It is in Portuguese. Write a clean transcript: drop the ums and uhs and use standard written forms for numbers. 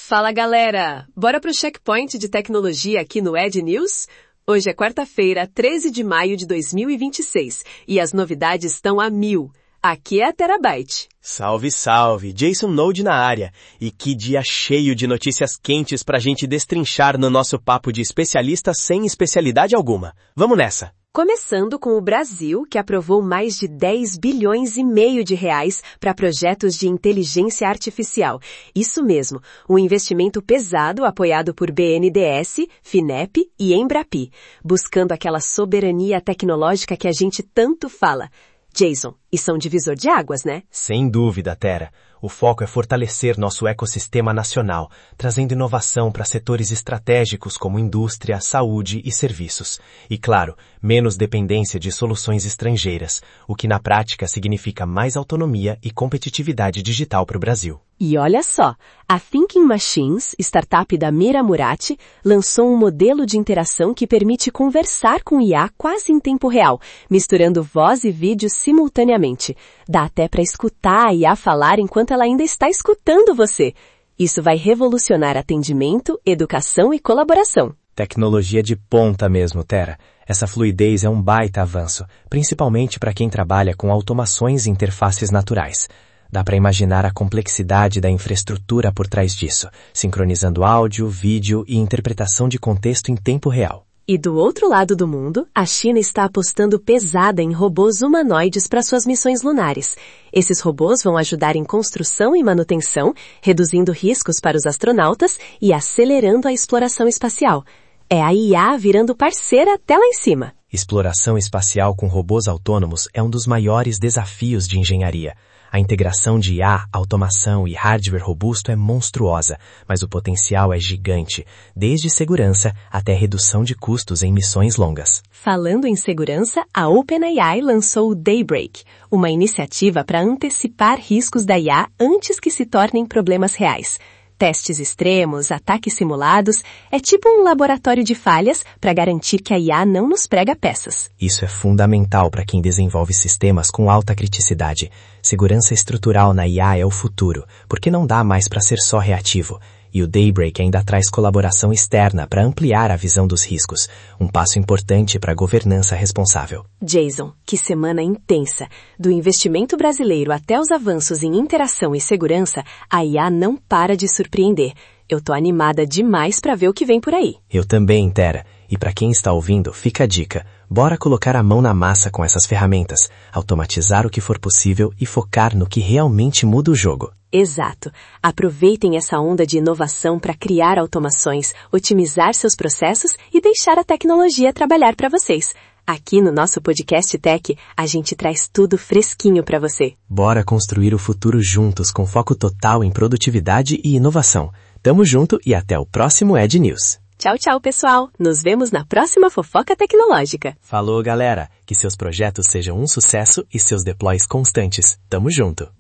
Fala galera, bora pro checkpoint de tecnologia aqui no Ed News? Hoje é quarta-feira, 13 de maio de 2026 e as novidades estão a 1000. Aqui é a Terabyte. Salve, salve! Jason Node na área. E que dia cheio de notícias quentes pra gente destrinchar no nosso papo de especialista sem especialidade alguma. Vamos nessa! Começando com o Brasil, que aprovou mais de 10 bilhões e meio de reais para projetos de inteligência artificial. Isso mesmo, um investimento pesado apoiado por BNDES, FINEP e Embrapi, buscando aquela soberania tecnológica que a gente tanto fala. Jason, isso é um divisor de águas, né? Sem dúvida, Tera. O foco é fortalecer nosso ecossistema nacional, trazendo inovação para setores estratégicos como indústria, saúde e serviços. E, claro, menos dependência de soluções estrangeiras, o que na prática significa mais autonomia e competitividade digital para o Brasil. E olha só, a Thinking Machines, startup da Mira Murati, lançou um modelo de interação que permite conversar com IA quase em tempo real, misturando voz e vídeo simultaneamente. Dá até para escutar a IA falar enquanto ela ainda está escutando você. Isso vai revolucionar atendimento, educação e colaboração. Tecnologia de ponta mesmo, Tera. Essa fluidez é um baita avanço, principalmente para quem trabalha com automações e interfaces naturais. Dá para imaginar a complexidade da infraestrutura por trás disso, sincronizando áudio, vídeo e interpretação de contexto em tempo real. E do outro lado do mundo, a China está apostando pesada em robôs humanoides para suas missões lunares. Esses robôs vão ajudar em construção e manutenção, reduzindo riscos para os astronautas e acelerando a exploração espacial. É a IA virando parceira até lá em cima. Exploração espacial com robôs autônomos é um dos maiores desafios de engenharia. A integração de IA, automação e hardware robusto é monstruosa, mas o potencial é gigante, desde segurança até redução de custos em missões longas. Falando em segurança, a OpenAI lançou o Daybreak, uma iniciativa para antecipar riscos da IA antes que se tornem problemas reais. Testes extremos, ataques simulados, é tipo um laboratório de falhas para garantir que a IA não nos prega peças. Isso é fundamental para quem desenvolve sistemas com alta criticidade. Segurança estrutural na IA é o futuro, porque não dá mais para ser só reativo. E o Daybreak ainda traz colaboração externa para ampliar a visão dos riscos, um passo importante para a governança responsável. Jason, que semana intensa! Do investimento brasileiro até os avanços em interação e segurança, a IA não para de surpreender. Eu tô animada demais para ver o que vem por aí. Eu também, Tera. E para quem está ouvindo, fica a dica. Bora colocar a mão na massa com essas ferramentas, automatizar o que for possível e focar no que realmente muda o jogo. Exato. Aproveitem essa onda de inovação para criar automações, otimizar seus processos e deixar a tecnologia trabalhar para vocês. Aqui no nosso podcast Tech, a gente traz tudo fresquinho para você. Bora construir o futuro juntos com foco total em produtividade e inovação. Tamo junto e até o próximo Ed News. Tchau, tchau, pessoal. Nos vemos na próxima fofoca tecnológica. Falou, galera. Que seus projetos sejam um sucesso e seus deploys constantes. Tamo junto.